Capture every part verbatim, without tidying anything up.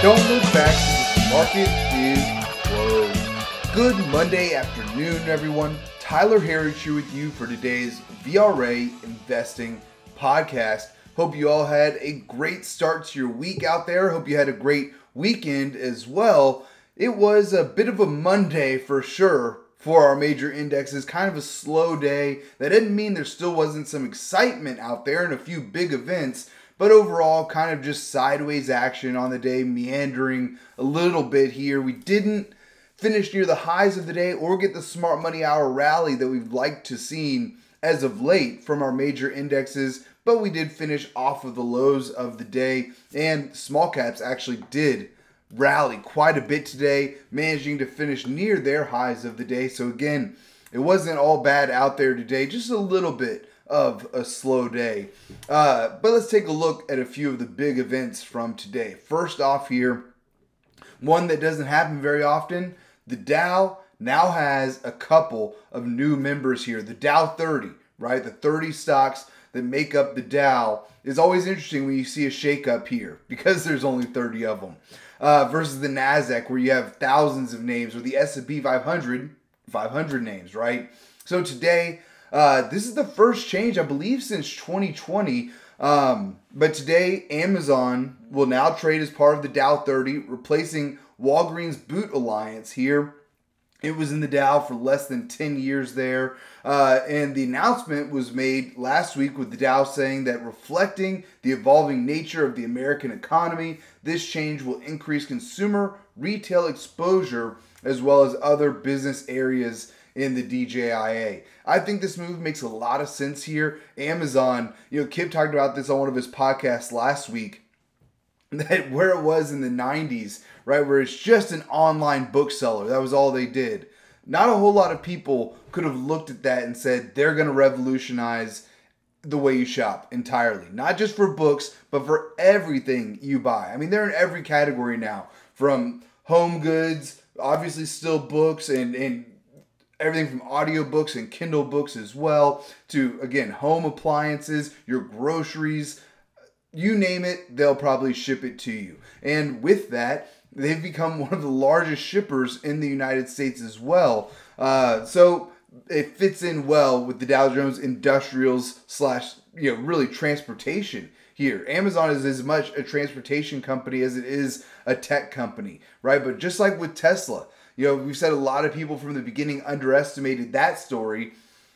Don't look back because the market is closed. Good Monday afternoon, everyone. Tyler Harris here with you for today's V R A Investing Podcast. Hope you all had a great start to your week out there. Hope you had a great weekend as well. It was a bit of a Monday for sure for our major indexes. Kind of a slow day. That didn't mean there still wasn't some excitement out there and a few big events. But overall, kind of just sideways action on the day, meandering a little bit here. We didn't finish near the highs of the day or get the Smart Money Hour rally that we've liked to see as of late from our major indexes. But we did finish off of the lows of the day. And small caps actually did rally quite a bit today, managing to finish near their highs of the day. So again, it wasn't all bad out there today, just a little bit of a slow day. Uh, but let's take a look at a few of the big events from today. First off here, one that doesn't happen very often, the Dow now has a couple of new members here. The Dow thirty, right? The thirty stocks that make up the Dow is always interesting when you see a shakeup here because there's only thirty of them. Uh, versus the NASDAQ where you have thousands of names, or the S and P five hundred, five hundred names, right? So today, Uh, this is the first change, I believe, since twenty twenty. Um, but today, Amazon will now trade as part of the Dow thirty, replacing Walgreens Boot Alliance here. It was in the Dow for less than ten years there. Uh, and the announcement was made last week with the Dow saying that reflecting the evolving nature of the American economy, this change will increase consumer retail exposure as well as other business areas in the D J I A. I think this move makes a lot of sense here. Amazon, you know, Kip talked about this on one of his podcasts last week, that where it was in the nineties, right, where it's just an online bookseller. That was all they did. Not a whole lot of people could have looked at that and said they're going to revolutionize the way you shop entirely. Not just for books, but for everything you buy. I mean, they're in every category now, from home goods, obviously still books, and, and everything from audiobooks and Kindle books as well, to, again, home appliances, your groceries, you name it, they'll probably ship it to you. And with that, they've become one of the largest shippers in the United States as well. Uh, so it fits in well with the Dow Jones Industrials slash, you know, really transportation here. Amazon is as much a transportation company as it is a tech company, right? But just like with Tesla, you know, we've said a lot of people from the beginning underestimated that story.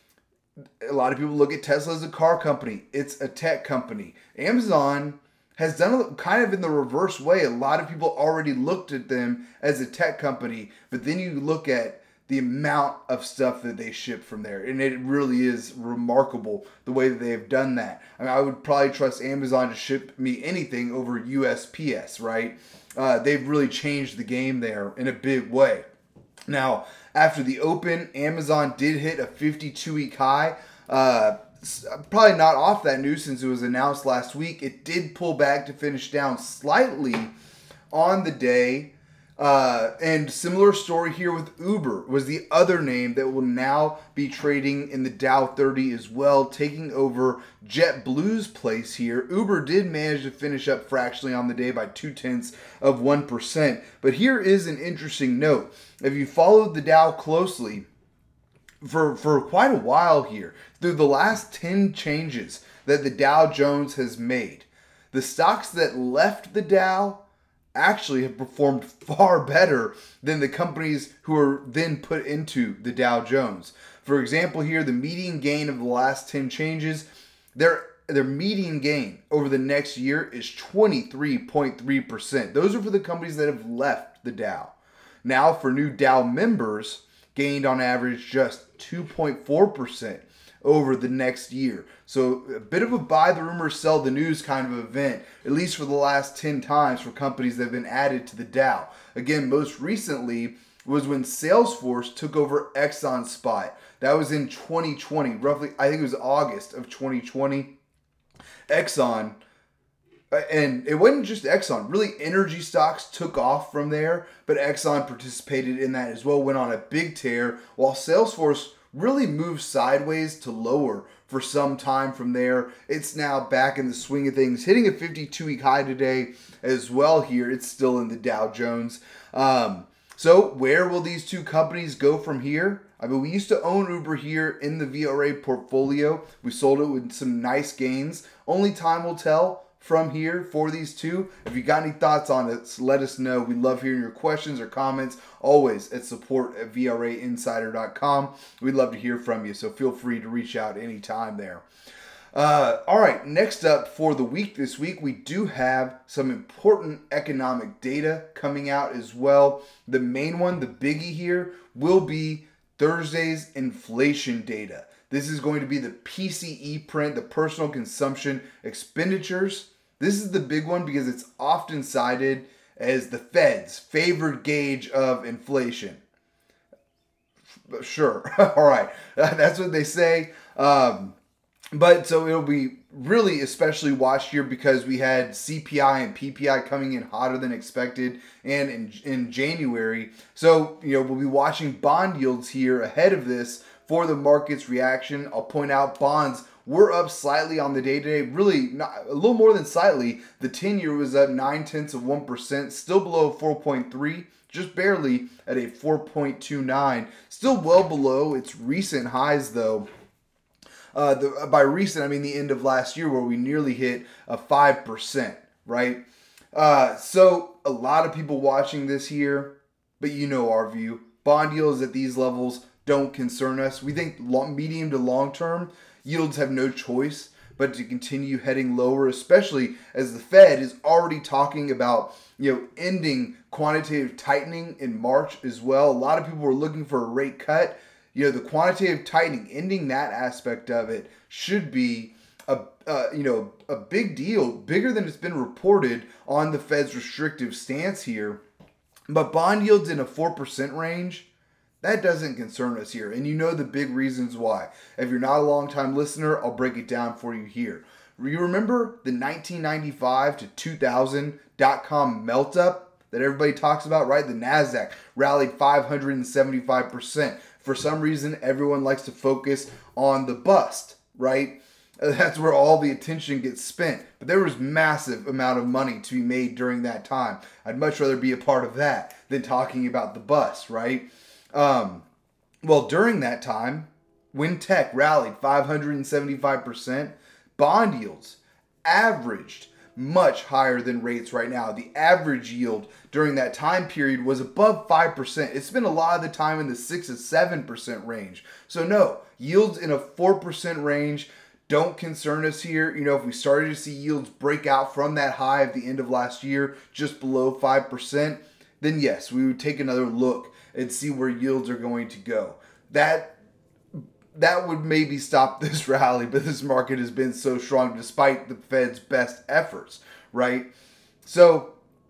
A lot of people look at Tesla as a car company. It's a tech company. Amazon has done it kind of in the reverse way. A lot of people already looked at them as a tech company, but then you look at the amount of stuff that they ship from there, and it really is remarkable the way that they have done that. I mean, I would probably trust Amazon to ship me anything over U S P S, right? Uh, they've really changed the game there in a big way. Now, after the open, Amazon did hit a fifty-two week high. Uh, probably not off that news since it was announced last week. It did pull back to finish down slightly on the day. Uh, and similar story here with Uber was the other name that will now be trading in the Dow thirty as well, taking over JetBlue's place here. Uber did manage to finish up fractionally on the day by two tenths of one percent. But here is an interesting note. If you followed the Dow closely for, for quite a while here, through the last ten changes that the Dow Jones has made, the stocks that left the Dow actually have performed far better than the companies who were then put into the Dow Jones. For example here, the median gain of the last ten changes, their, their median gain over the next year is twenty-three point three percent. Those are for the companies that have left the Dow. Now for new Dow members, gained on average just two point four percent over the next year. So a bit of a buy the rumor, sell the news kind of event, at least for the last ten times for companies that have been added to the Dow. Again, most recently was when Salesforce took over Exxon Spot. That was in twenty twenty, roughly, I think it was August of twenty twenty. Exxon, and it wasn't just Exxon, really energy stocks took off from there, but Exxon participated in that as well, went on a big tear, while Salesforce really moved sideways to lower for some time from there. It's now back in the swing of things, hitting a fifty-two week high today as well here. It's still in the Dow Jones. Um, so where will these two companies go from here? I mean, we used to own Uber here in the V R A portfolio. We sold it with some nice gains. Only time will tell from here for these two. If you got any thoughts on it, let us know. We love hearing your questions or comments, always at support at V R A insider dot com. We'd love to hear from you, so feel free to reach out anytime there. Uh, all right, next up for the week this week, we do have some important economic data coming out as well. The main one, the biggie here, will be Thursday's inflation data. This is going to be the P C E print, the personal consumption expenditures. This is the big one because it's often cited as the Fed's favored gauge of inflation. Sure. All right. That's what they say. Um, but so it'll be really especially watched here because we had C P I and P P I coming in hotter than expected and in, in January. So, you know, we'll be watching bond yields here ahead of this for the market's reaction. I'll point out bonds were up slightly on the day today, really not, a little more than slightly. The ten-year was up nine tenths of one percent, still below four point three, just barely at a four point two nine. Still well below its recent highs, though. Uh, the, by recent, I mean the end of last year where we nearly hit a five percent, right? Uh, so a lot of people watching this here, but you know our view. Bond yields at these levels don't concern us. We think long, medium to long term, yields have no choice but to continue heading lower, especially as the Fed is already talking about, you know, ending quantitative tightening in March as well. A lot of people were looking for a rate cut. You know, the quantitative tightening, ending that aspect of it should be a uh, you know a big deal, bigger than it's been reported on the Fed's restrictive stance here. But bond yields in a four percent range, that doesn't concern us here. And you know the big reasons why. If you're not a long-time listener, I'll break it down for you here. You remember the nineteen ninety-five to two thousand dot-com melt-up that everybody talks about, right? The NASDAQ rallied five hundred seventy-five percent. For some reason, everyone likes to focus on the bust, right? That's where all the attention gets spent. But there was massive amount of money to be made during that time. I'd much rather be a part of that than talking about the bust, right? Um, well, during that time, when tech rallied five hundred seventy-five percent, bond yields averaged much higher than rates right now. The average yield during that time period was above five percent. It's been a lot of the time in the six to seven percent range. So no, yields in a four percent range don't concern us here. You know, if we started to see yields break out from that high at the end of last year, just below five percent, then yes, we would take another look and see where yields are going to go. That that would maybe stop this rally, but this market has been so strong despite the Fed's best efforts, right? So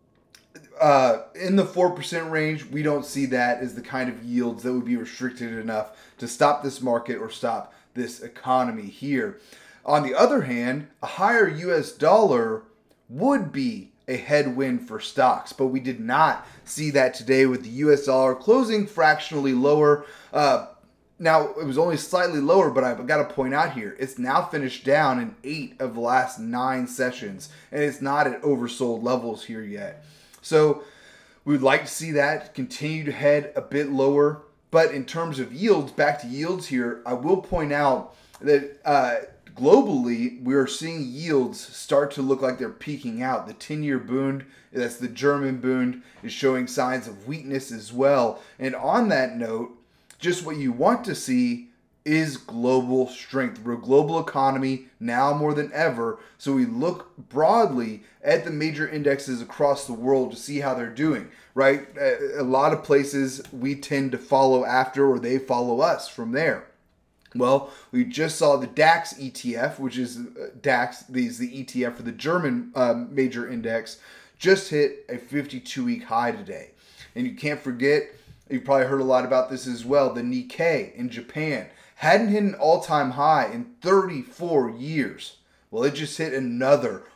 uh, in the four percent range, we don't see that as the kind of yields that would be restricted enough to stop this market or stop this economy here. On the other hand, a higher U S dollar would be a headwind for stocks, but we did not see that today with the U S dollar closing fractionally lower. Uh, now, it was only slightly lower, but I've got to point out here, it's now finished down in eight of the last nine sessions, and it's not at oversold levels here yet. So we would like to see that continue to head a bit lower. But in terms of yields, back to yields here, I will point out that uh, globally, we are seeing yields start to look like they're peaking out. The ten-year Bund, that's the German Bund, is showing signs of weakness as well. And on that note, just what you want to see is global strength. We're a global economy now more than ever, so we look broadly at the major indexes across the world to see how they're doing, right? A lot of places we tend to follow after, or they follow us from there. Well, we just saw the DAX E T F, which is uh, DAX, is the E T F for the German um, major index, just hit a fifty-two week high today. And you can't forget, you've probably heard a lot about this as well, the Nikkei in Japan hadn't hit an all-time high in thirty-four years. Well, it just hit another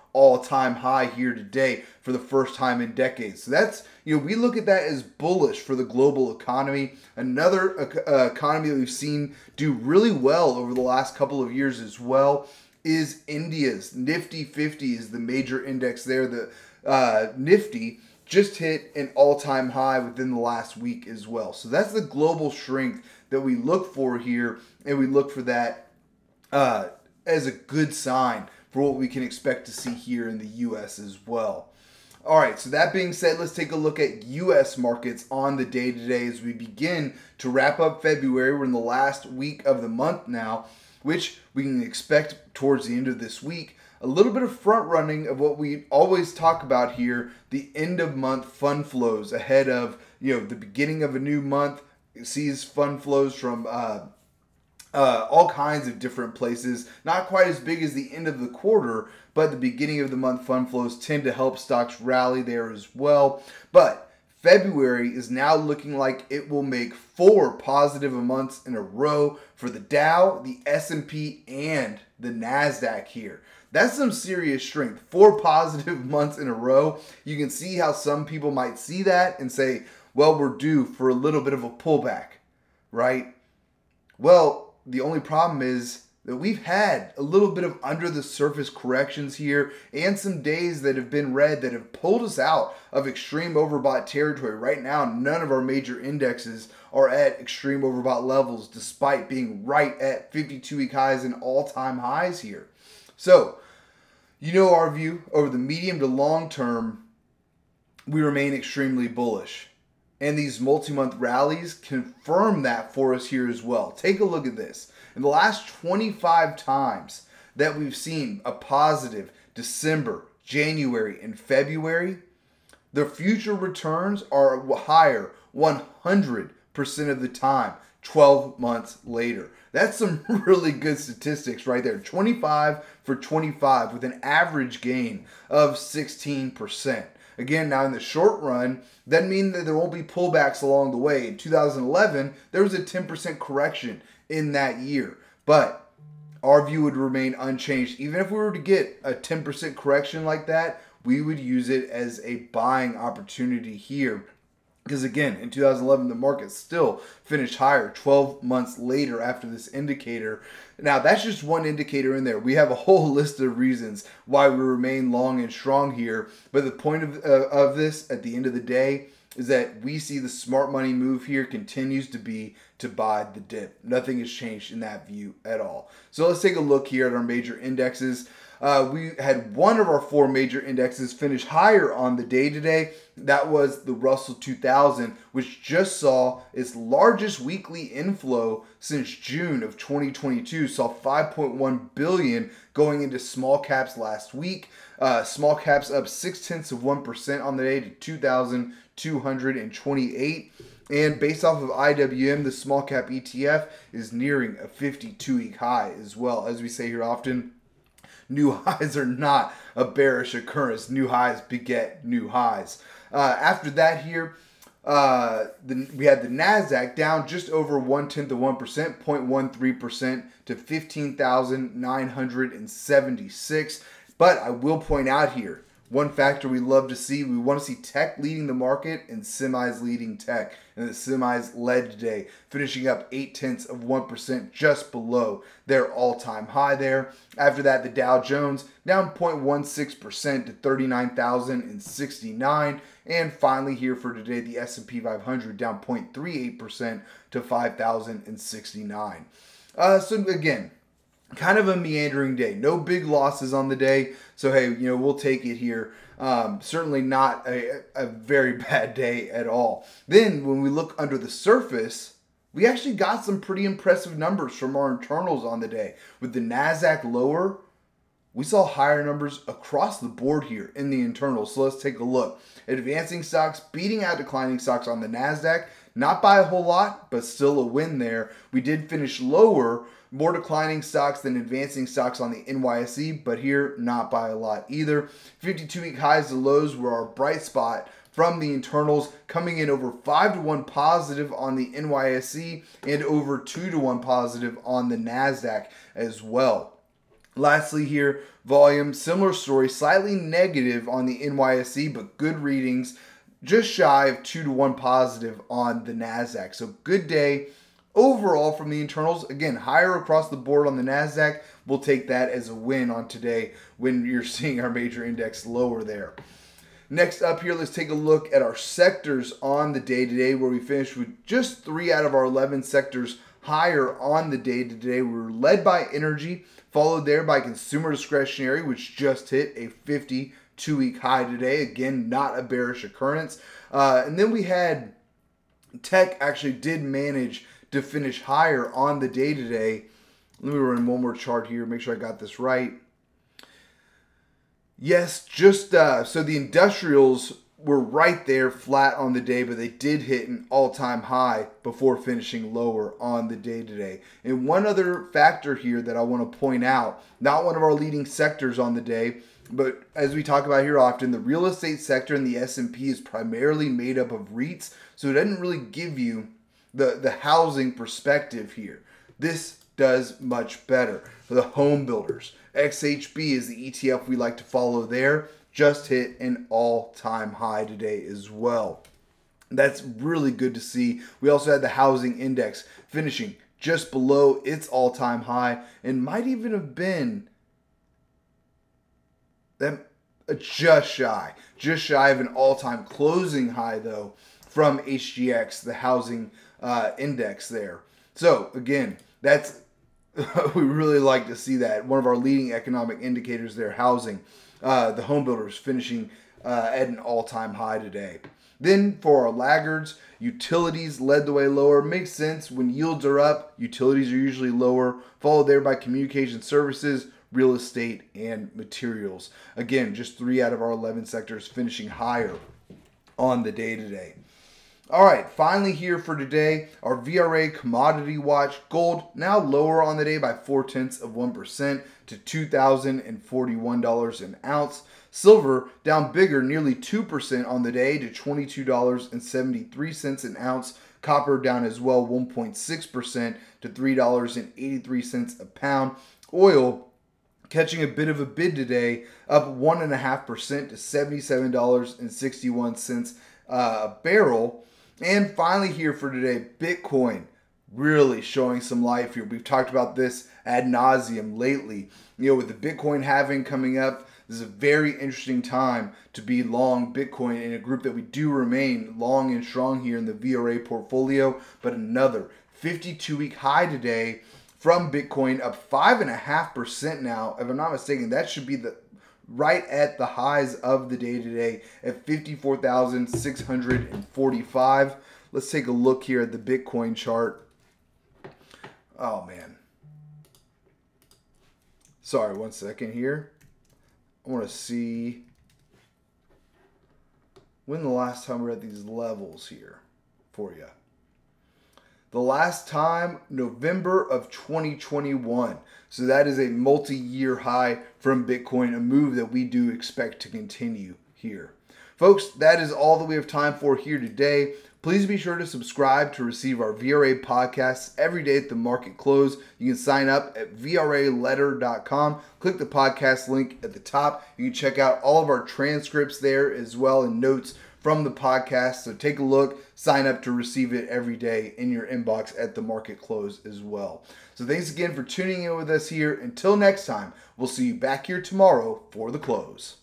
all-time high here today for the first time in decades. So that's, you know, we look at that as bullish for the global economy. Another uh, economy that we've seen do really well over the last couple of years as well is India's. Nifty fifty is the major index there. The uh, Nifty just hit an all-time high within the last week as well. So that's the global strength that we look for here, and we look for that uh, as a good sign for what we can expect to see here in the U S as well. All right, so that being said, let's take a look at U S markets on the day today as we begin to wrap up February. We're in the last week of the month now, which we can expect towards the end of this week. A little bit of front running of what we always talk about here, the end of month fund flows ahead of, you know, the beginning of a new month. It sees fund flows from uh, uh, all kinds of different places. Not quite as big as the end of the quarter, but the beginning of the month fund flows tend to help stocks rally there as well. But February is now looking like it will make four positive months in a row for the Dow, the S and P, and the NASDAQ here. That's some serious strength. Four positive months in a row. You can see how some people might see that and say, well, we're due for a little bit of a pullback, right? Well, the only problem is that we've had a little bit of under the surface corrections here and some days that have been red that have pulled us out of extreme overbought territory. Right now, none of our major indexes are at extreme overbought levels despite being right at fifty-two week highs and all-time highs here. So, you know our view over the medium to long term, we remain extremely bullish. And these multi-month rallies confirm that for us here as well. Take a look at this. In the last twenty-five times that we've seen a positive December, January, and February, the future returns are higher one hundred percent of the time twelve months later. That's some really good statistics right there. twenty-five for twenty-five with an average gain of sixteen percent. Again, now in the short run, that means that there won't be pullbacks along the way. In two thousand eleven, there was a ten percent correction in that year. But our view would remain unchanged. Even if we were to get a ten percent correction like that, we would use it as a buying opportunity here. Because again, in two thousand eleven, the market still finished higher twelve months later after this indicator. Now, that's just one indicator in there. We have a whole list of reasons why we remain long and strong here. But the point of, uh, of this, at the end of the day, is that we see the smart money move here continues to be to buy the dip. Nothing has changed in that view at all. So let's take a look here at our major indexes. Uh, we had one of our four major indexes finish higher on the day today. That was the Russell two thousand, which just saw its largest weekly inflow since June of twenty twenty-two. Saw five point one billion dollars going into small caps last week. Uh, small caps up six tenths of one percent on the day to two thousand two hundred twenty-eight. And based off of I W M, the small cap E T F is nearing a fifty-two week high as well. As we say here often, new highs are not a bearish occurrence. New highs beget new highs. Uh, after that here, uh, the, we had the NASDAQ down just over one-tenth of one percent, zero point one three percent to fifteen thousand nine hundred seventy-six. But I will point out here, one factor we love to see, we want to see tech leading the market and semis leading tech. And the semis led today, finishing up eight tenths of one percent, just below their all-time high there. After that, the Dow Jones down zero point one six percent to thirty-nine thousand sixty-nine. And finally here for today, the S and P five hundred down zero point three eight percent to five thousand sixty-nine. Uh, so again, kind of a meandering day. No big losses on the day. So, hey, you know, we'll take it here. Um, certainly not a, a very bad day at all. Then when we look under the surface, we actually got some pretty impressive numbers from our internals on the day. With the NASDAQ lower, we saw higher numbers across the board here in the internals. So let's take a look. Advancing stocks beating out declining stocks on the NASDAQ. Not by a whole lot, but still a win there. We did finish lower, more declining stocks than advancing stocks on the N Y S E, but here, not by a lot either. fifty-two week highs to lows were our bright spot from the internals, coming in over five to one positive on the N Y S E and over two to one positive on the NASDAQ as well. Lastly here, volume, similar story, slightly negative on the N Y S E, but good readings, just shy of two to one positive on the NASDAQ. So good day overall from the internals. Again, higher across the board on the NASDAQ. We'll take that as a win on today when you're seeing our major index lower there. Next up here, let's take a look at our sectors on the day today, where we finished with just three out of our eleven sectors higher on the day today. We were led by energy, followed there by consumer discretionary, which just hit a fifty-two week high today. Again, not a bearish occurrence. Uh, and then we had tech actually did manage to finish higher on the day today. Let me run one more chart here, make sure I got this right. Yes, just uh, so the industrials were right there flat on the day, but they did hit an all-time high before finishing lower on the day today. And one other factor here that I want to point out, not one of our leading sectors on the day, but as we talk about here often, the real estate sector in the S and P is primarily made up of REITs, so it doesn't really give you the, the housing perspective here. This does much better for the home builders. X H B is the E T F we like to follow there. Just hit an all-time high today as well. That's really good to see. We also had the housing index finishing just below its all-time high and might even have been that just shy, just shy of an all-time closing high though from H G X, the housing uh, index there. So again, that's we really like to see that. One of our leading economic indicators there, housing, uh, the home builders finishing uh, at an all-time high today. Then for our laggards, utilities led the way lower. Makes sense. When yields are up, utilities are usually lower, followed there by communication services, real estate, and materials. Again, just three out of our eleven sectors finishing higher on the day today. All right, finally here for today, our V R A Commodity Watch. Gold now lower on the day by four tenths of one percent to two thousand forty-one dollars an ounce. Silver down bigger, nearly two percent on the day to twenty-two dollars and seventy-three cents an ounce. Copper down as well, one point six percent to three dollars and eighty-three cents a pound. Oil catching a bit of a bid today, up one point five percent to seventy-seven dollars and sixty-one cents a barrel. And finally here for today, Bitcoin really showing some life here. We've talked about this ad nauseum lately. You know, with the Bitcoin halving coming up, this is a very interesting time to be long Bitcoin in a group that we do remain long and strong here in the V R A portfolio. But another fifty-two week high today from Bitcoin, up five point five percent now. If I'm not mistaken, that should be the right at the highs of the day today at fifty-four thousand six hundred forty-five. Let's take a look here at the Bitcoin chart. Oh man. Sorry, one second here. I want to see when the last time we were at these levels here for you. The last time, November of twenty twenty-one. So that is a multi-year high from Bitcoin, a move that we do expect to continue here. Folks, that is all that we have time for here today. Please be sure to subscribe to receive our V R A podcasts every day at the market close. You can sign up at V R A letter dot com. Click the podcast link at the top. You can check out all of our transcripts there as well and notes from the podcast. So take a look, sign up to receive it every day in your inbox at the market close as well. So thanks again for tuning in with us here. Until next time, we'll see you back here tomorrow for the close.